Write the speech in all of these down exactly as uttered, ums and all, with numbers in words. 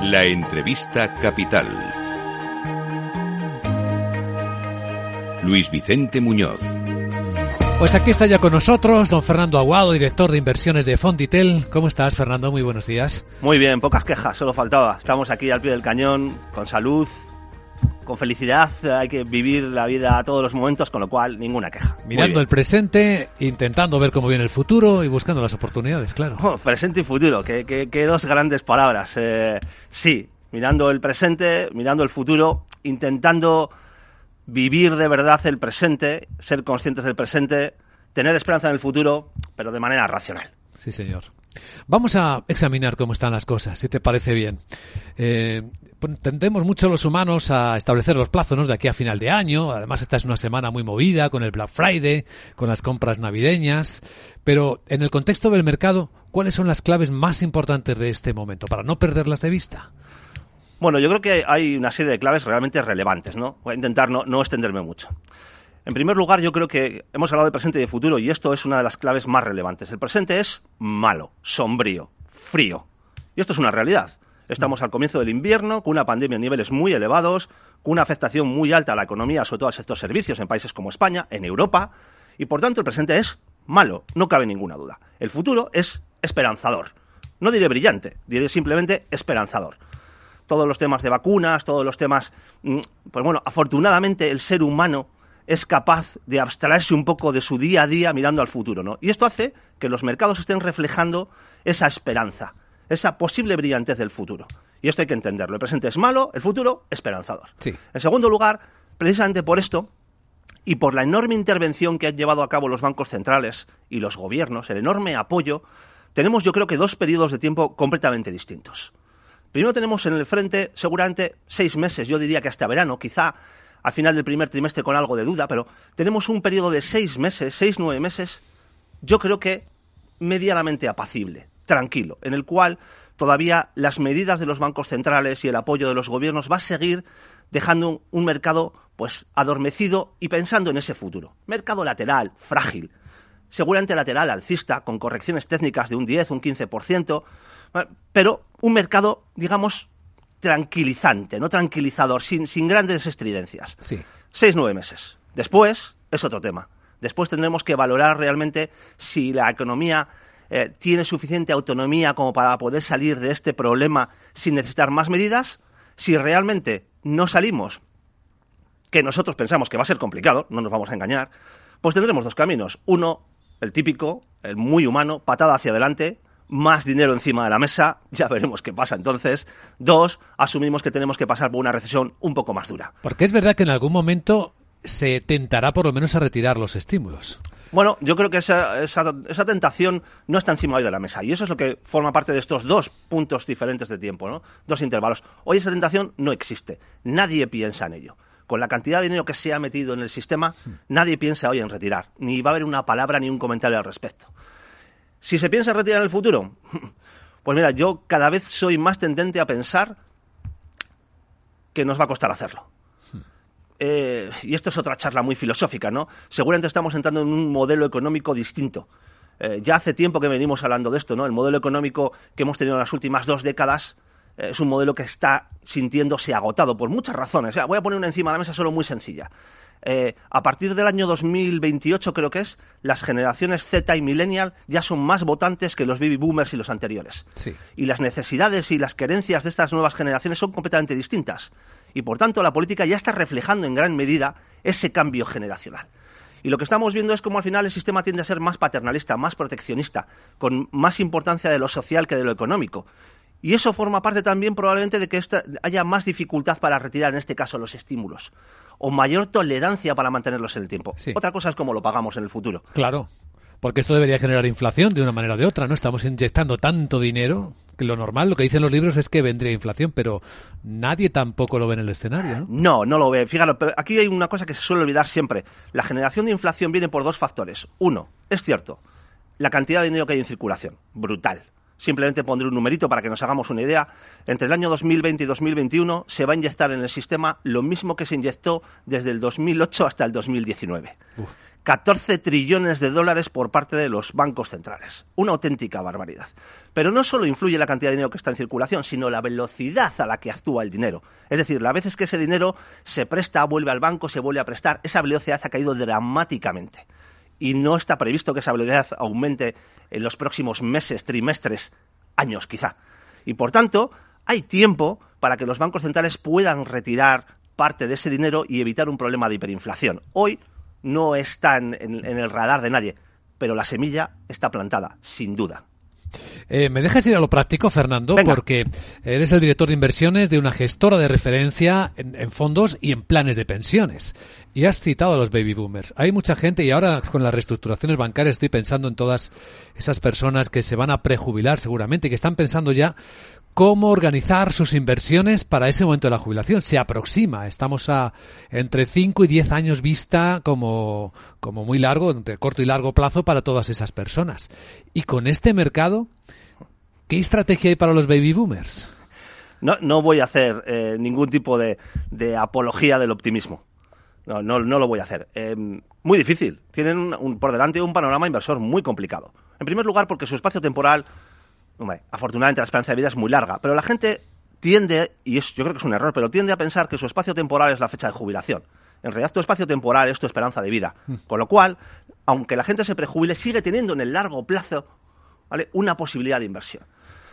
La entrevista capital. Luis Vicente Muñoz. Pues aquí está ya con nosotros don Fernando Aguado, director de inversiones de Fonditel. ¿Cómo estás, Fernando? Muy buenos días. Muy bien, pocas quejas, solo faltaba. Estamos aquí al pie del cañón, con salud, con felicidad. Hay que vivir la vida a todos los momentos, con lo cual ninguna queja. Mirando el presente, intentando ver cómo viene el futuro y buscando las oportunidades, claro. Oh, presente y futuro, que, que, que dos grandes palabras. Eh, sí, mirando el presente, mirando el futuro, intentando vivir de verdad el presente, ser conscientes del presente, tener esperanza en el futuro, pero de manera racional. Sí, señor. Vamos a examinar cómo están las cosas, si te parece bien. Eh, tendemos mucho los humanos a establecer los plazos, ¿no?, de aquí a final de año. Además, esta es una semana muy movida con el Black Friday, con las compras navideñas. Pero en el contexto del mercado, ¿cuáles son las claves más importantes de este momento para no perderlas de vista? Bueno, yo creo que hay una serie de claves realmente relevantes, ¿no? Voy a intentar no, no extenderme mucho. En primer lugar, yo creo que hemos hablado de presente y de futuro y esto es una de las claves más relevantes. El presente es malo, sombrío, frío. Y esto es una realidad. Estamos al comienzo del invierno, con una pandemia a niveles muy elevados, con una afectación muy alta a la economía, sobre todo a estos servicios en países como España, en Europa, y por tanto el presente es malo, no cabe ninguna duda. El futuro es esperanzador. No diré brillante, diré simplemente esperanzador. Todos los temas de vacunas, todos los temas... Pues bueno, afortunadamente el ser humano es capaz de abstraerse un poco de su día a día mirando al futuro, ¿no? Y esto hace que los mercados estén reflejando esa esperanza, esa posible brillantez del futuro. Y esto hay que entenderlo. El presente es malo, el futuro, esperanzador. Sí. En segundo lugar, precisamente por esto, y por la enorme intervención que han llevado a cabo los bancos centrales y los gobiernos, el enorme apoyo, tenemos yo creo que dos periodos de tiempo completamente distintos. Primero tenemos en el frente seguramente seis meses, yo diría que hasta verano, quizá al final del primer trimestre con algo de duda, pero tenemos un periodo de seis meses, seis, nueve meses, yo creo que medianamente apacible, tranquilo, en el cual todavía las medidas de los bancos centrales y el apoyo de los gobiernos va a seguir dejando un, un mercado pues adormecido y pensando en ese futuro. Mercado lateral, frágil, seguramente lateral alcista, con correcciones técnicas de un diez, un quince por ciento, pero un mercado, digamos, tranquilizante, no tranquilizador, sin, sin grandes estridencias. Sí. Seis, nueve meses. Después es otro tema. Después tendremos que valorar realmente si la economía eh, tiene suficiente autonomía como para poder salir de este problema sin necesitar más medidas. Si realmente no salimos, que nosotros pensamos que va a ser complicado, no nos vamos a engañar, pues tendremos dos caminos. Uno, el típico, el muy humano, patada hacia adelante, más dinero encima de la mesa, ya veremos qué pasa entonces. Dos, asumimos que tenemos que pasar por una recesión un poco más dura. Porque es verdad que en algún momento se tentará por lo menos a retirar los estímulos. Bueno, yo creo que esa, esa, esa tentación no está encima hoy de la mesa y eso es lo que forma parte de estos dos puntos diferentes de tiempo, ¿no? Dos intervalos. Hoy esa tentación no existe, nadie piensa en ello. Con la cantidad de dinero que se ha metido en el sistema, sí. Nadie piensa hoy en retirar, ni va a haber una palabra ni un comentario al respecto. Si se piensa en retirar en el futuro, pues mira, yo cada vez soy más tendente a pensar que nos va a costar hacerlo. Eh, y esto es otra charla muy filosófica, ¿no? Seguramente estamos entrando en un modelo económico distinto. Eh, ya hace tiempo que venimos hablando de esto, ¿no? El modelo económico que hemos tenido en las últimas dos décadas eh, es un modelo que está sintiéndose agotado por muchas razones. O sea, voy a poner una encima de la mesa solo muy sencilla. Eh, a partir del año dos mil veintiocho, creo que es, las generaciones Z y Millennial ya son más votantes que los baby boomers y los anteriores. Sí. Y las necesidades y las querencias de estas nuevas generaciones son completamente distintas. Y por tanto la política ya está reflejando en gran medida ese cambio generacional. Y lo que estamos viendo es cómo al final el sistema tiende a ser más paternalista, más proteccionista, con más importancia de lo social que de lo económico. Y eso forma parte también probablemente de que esta, haya más dificultad para retirar, en este caso, los estímulos, o mayor tolerancia para mantenerlos en el tiempo. Sí. Otra cosa es cómo lo pagamos en el futuro. Claro, porque esto debería generar inflación de una manera o de otra, ¿no? Estamos inyectando tanto dinero que lo normal, lo que dicen los libros es que vendría inflación, pero nadie tampoco lo ve en el escenario, ¿no? No, no lo ve. Fíjate, pero aquí hay una cosa que se suele olvidar siempre. La generación de inflación viene por dos factores. Uno, es cierto, la cantidad de dinero que hay en circulación, brutal. Simplemente pondré un numerito para que nos hagamos una idea. Entre el año dos mil veinte y dos mil veintiuno se va a inyectar en el sistema lo mismo que se inyectó desde el dos mil ocho hasta el dos mil diecinueve. Uf. catorce trillones de dólares por parte de los bancos centrales. Una auténtica barbaridad. Pero no solo influye la cantidad de dinero que está en circulación, sino la velocidad a la que actúa el dinero. Es decir, las veces que ese dinero se presta, vuelve al banco, se vuelve a prestar, esa velocidad ha caído dramáticamente. Y no está previsto que esa velocidad aumente en los próximos meses, trimestres, años quizá. Y por tanto, hay tiempo para que los bancos centrales puedan retirar parte de ese dinero y evitar un problema de hiperinflación. Hoy no está en, en, en el radar de nadie, pero la semilla está plantada, sin duda. Eh, ¿Me dejas ir a lo práctico, Fernando? Venga. Porque eres el director de inversiones de una gestora de referencia en, en fondos y en planes de pensiones. Y has citado a los baby boomers. Hay mucha gente, y ahora con las reestructuraciones bancarias estoy pensando en todas esas personas que se van a prejubilar seguramente y que están pensando ya cómo organizar sus inversiones para ese momento de la jubilación. Se aproxima, estamos a entre cinco y diez años vista como, como muy largo, entre corto y largo plazo para todas esas personas. Y con este mercado, ¿qué estrategia hay para los baby boomers? No, no voy a hacer eh, ningún tipo de, de apología del optimismo. No, no, no lo voy a hacer. Eh, muy difícil. Tienen un, un, por delante un panorama inversor muy complicado. En primer lugar, porque su espacio temporal, hombre, afortunadamente la esperanza de vida es muy larga, pero la gente tiende, y es, yo creo que es un error, pero tiende a pensar que su espacio temporal es la fecha de jubilación. En realidad, tu espacio temporal es tu esperanza de vida. Con lo cual, aunque la gente se prejubile, sigue teniendo en el largo plazo, ¿vale?, una posibilidad de inversión.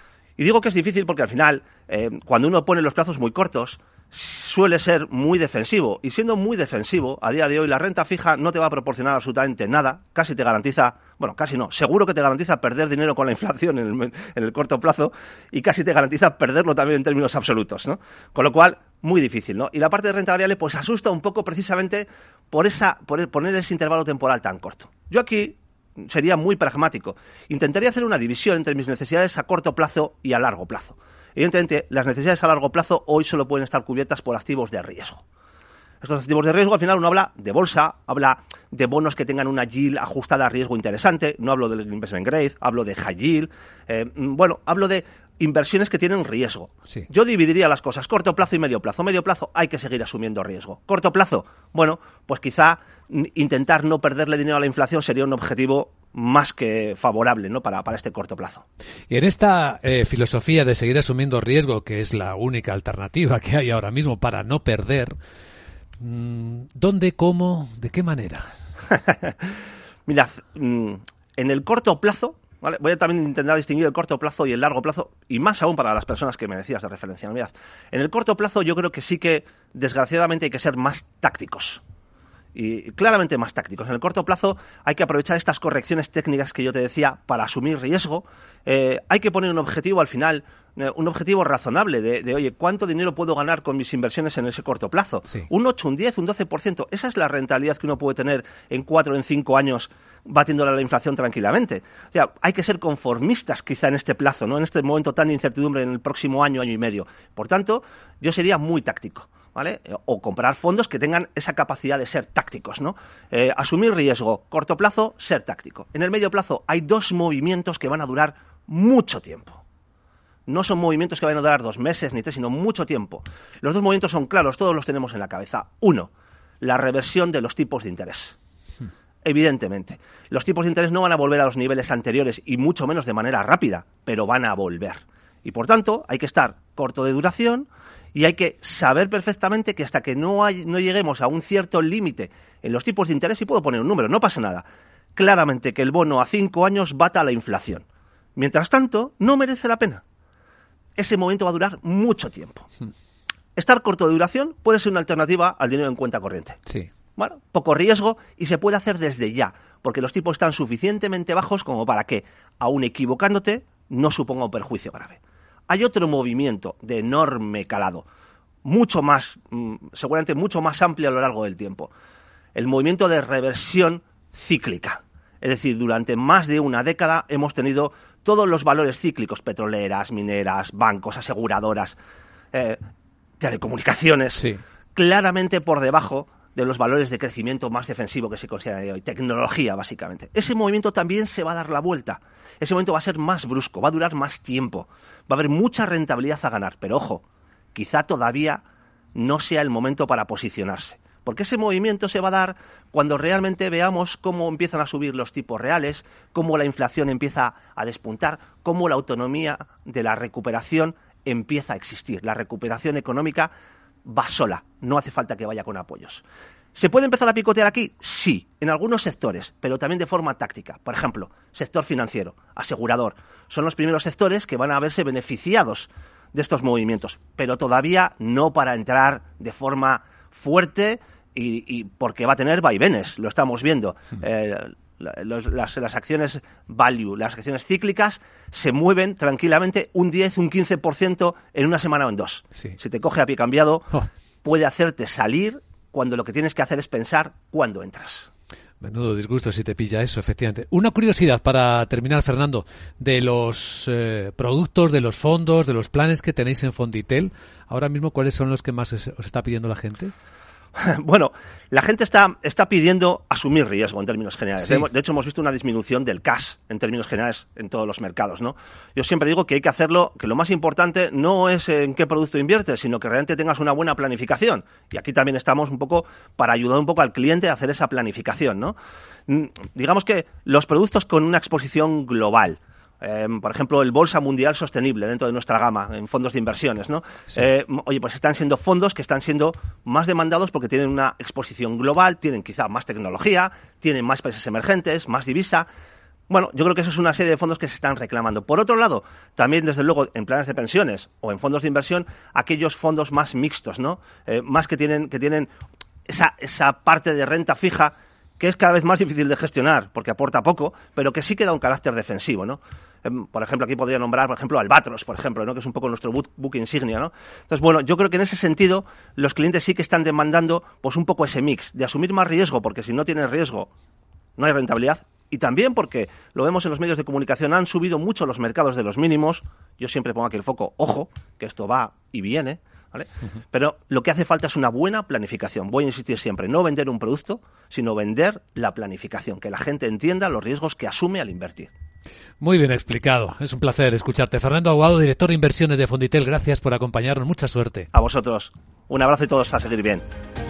Y digo que es difícil porque al final, eh, cuando uno pone los plazos muy cortos, suele ser muy defensivo. Y siendo muy defensivo, a día de hoy la renta fija no te va a proporcionar absolutamente nada. Casi te garantiza, bueno, casi no, seguro que te garantiza perder dinero con la inflación en el, en el corto plazo y casi te garantiza perderlo también en términos absolutos, ¿no? Con lo cual, muy difícil, ¿no? Y la parte de renta variable pues asusta un poco precisamente por esa, por el, poner ese intervalo temporal tan corto. Yo aquí sería muy pragmático. Intentaría hacer una división entre mis necesidades a corto plazo y a largo plazo. Evidentemente, las necesidades a largo plazo hoy solo pueden estar cubiertas por activos de riesgo. Estos activos de riesgo, al final uno habla de bolsa, habla de bonos que tengan una yield ajustada a riesgo interesante, no hablo del investment grade, hablo de high yield, eh, bueno, hablo de inversiones que tienen riesgo. Sí. Yo dividiría las cosas, corto plazo y medio plazo. Medio plazo hay que seguir asumiendo riesgo. Corto plazo, bueno, pues quizá intentar no perderle dinero a la inflación sería un objetivo más que favorable, ¿no?, para, para este corto plazo. Y en esta eh, filosofía de seguir asumiendo riesgo, que es la única alternativa que hay ahora mismo para no perder, ¿dónde, cómo, de qué manera? Mirad, en el corto plazo, ¿vale?, voy a también intentar distinguir el corto plazo y el largo plazo, y más aún para las personas que me decías de referencia. Mirad, en el corto plazo yo creo que sí que, desgraciadamente, hay que ser más tácticos. Y claramente más tácticos. En el corto plazo hay que aprovechar estas correcciones técnicas que yo te decía para asumir riesgo. Eh, hay que poner un objetivo al final, eh, un objetivo razonable de, de, oye, ¿cuánto dinero puedo ganar con mis inversiones en ese corto plazo? Sí. Un ocho, un diez, un doce por ciento. Esa es la rentabilidad que uno puede tener en cuatro o en cinco años batiéndole a la inflación tranquilamente. O sea, hay que ser conformistas quizá en este plazo, ¿no?, en este momento tan de incertidumbre en el próximo año, año y medio. Por tanto, yo sería muy táctico, ¿vale? O comprar fondos que tengan esa capacidad de ser tácticos, ¿no? Eh, asumir riesgo, corto plazo, ser táctico. En el medio plazo hay dos movimientos que van a durar mucho tiempo. No son movimientos que van a durar dos meses ni tres, sino mucho tiempo. Los dos movimientos son claros, todos los tenemos en la cabeza. Uno, la reversión de los tipos de interés. Evidentemente, los tipos de interés no van a volver a los niveles anteriores y mucho menos de manera rápida, pero van a volver. Y por tanto, hay que estar corto de duración y hay que saber perfectamente que hasta que no, hay, no lleguemos a un cierto límite en los tipos de interés, y puedo poner un número, no pasa nada, claramente que el bono a cinco años bata a la inflación. Mientras tanto, no merece la pena. Ese momento va a durar mucho tiempo. Estar corto de duración puede ser una alternativa al dinero en cuenta corriente. Sí. Bueno, poco riesgo y se puede hacer desde ya, porque los tipos están suficientemente bajos como para que, aun equivocándote, no suponga un perjuicio grave. Hay otro movimiento de enorme calado, mucho más, seguramente mucho más amplio a lo largo del tiempo. El movimiento de reversión cíclica. Es decir, durante más de una década hemos tenido todos los valores cíclicos, petroleras, mineras, bancos, aseguradoras, eh, telecomunicaciones, sí, claramente por debajo de los valores de crecimiento más defensivo que se considera de hoy, tecnología básicamente. Ese movimiento también se va a dar la vuelta. Ese momento va a ser más brusco, va a durar más tiempo, va a haber mucha rentabilidad a ganar, pero ojo, quizá todavía no sea el momento para posicionarse, porque ese movimiento se va a dar cuando realmente veamos cómo empiezan a subir los tipos reales, cómo la inflación empieza a despuntar, cómo la autonomía de la recuperación empieza a existir. La recuperación económica va sola, no hace falta que vaya con apoyos. ¿Se puede empezar a picotear aquí? Sí, en algunos sectores, pero también de forma táctica. Por ejemplo, sector financiero, asegurador. Son los primeros sectores que van a verse beneficiados de estos movimientos, pero todavía no para entrar de forma fuerte y, y porque va a tener vaivenes, lo estamos viendo. Eh, los, las, las acciones value, las acciones cíclicas se mueven tranquilamente un diez, un quince por ciento en una semana o en dos. Sí. Si te coge a pie cambiado, oh. puede hacerte salir cuando lo que tienes que hacer es pensar cuándo entras. Menudo disgusto si te pilla eso, efectivamente. Una curiosidad para terminar, Fernando, de los eh, productos, de los fondos, de los planes que tenéis en Fonditel, ahora mismo, ¿cuáles son los que más os está pidiendo la gente? Bueno, la gente está, está pidiendo asumir riesgo en términos generales. Sí. De hecho, hemos visto una disminución del cash en términos generales en todos los mercados, ¿no? Yo siempre digo que hay que hacerlo, que lo más importante no es en qué producto inviertes, sino que realmente tengas una buena planificación. Y aquí también estamos un poco para ayudar un poco al cliente a hacer esa planificación, ¿no? Digamos que los productos con una exposición global, Eh, por ejemplo, el Bolsa Mundial Sostenible dentro de nuestra gama en fondos de inversiones, ¿no? Sí. Eh, oye, pues están siendo fondos que están siendo más demandados porque tienen una exposición global, tienen quizá más tecnología, tienen más países emergentes, más divisa. Bueno, yo creo que eso es una serie de fondos que se están reclamando. Por otro lado, también, desde luego, en planes de pensiones o en fondos de inversión, aquellos fondos más mixtos, ¿no? Eh, más que tienen, que tienen esa, esa parte de renta fija que es cada vez más difícil de gestionar porque aporta poco, pero que sí que da un carácter defensivo, ¿no? Por ejemplo, aquí podría nombrar, por ejemplo, Albatros, por ejemplo, ¿no? Que es un poco nuestro book, book insignia, ¿no? Entonces, bueno, yo creo que en ese sentido los clientes sí que están demandando pues un poco ese mix de asumir más riesgo, porque si no tienes riesgo no hay rentabilidad, y también porque lo vemos en los medios de comunicación, han subido mucho los mercados de los mínimos. Yo siempre pongo aquí el foco, ojo, que esto va y viene, ¿vale? Uh-huh. Pero lo que hace falta es una buena planificación. Voy a insistir siempre, no vender un producto, sino vender la planificación, que la gente entienda los riesgos que asume al invertir. Muy bien explicado. Es un placer escucharte. Fernando Aguado, director de inversiones de Fonditel, gracias por acompañarnos. Mucha suerte. A vosotros. Un abrazo y todos a seguir bien.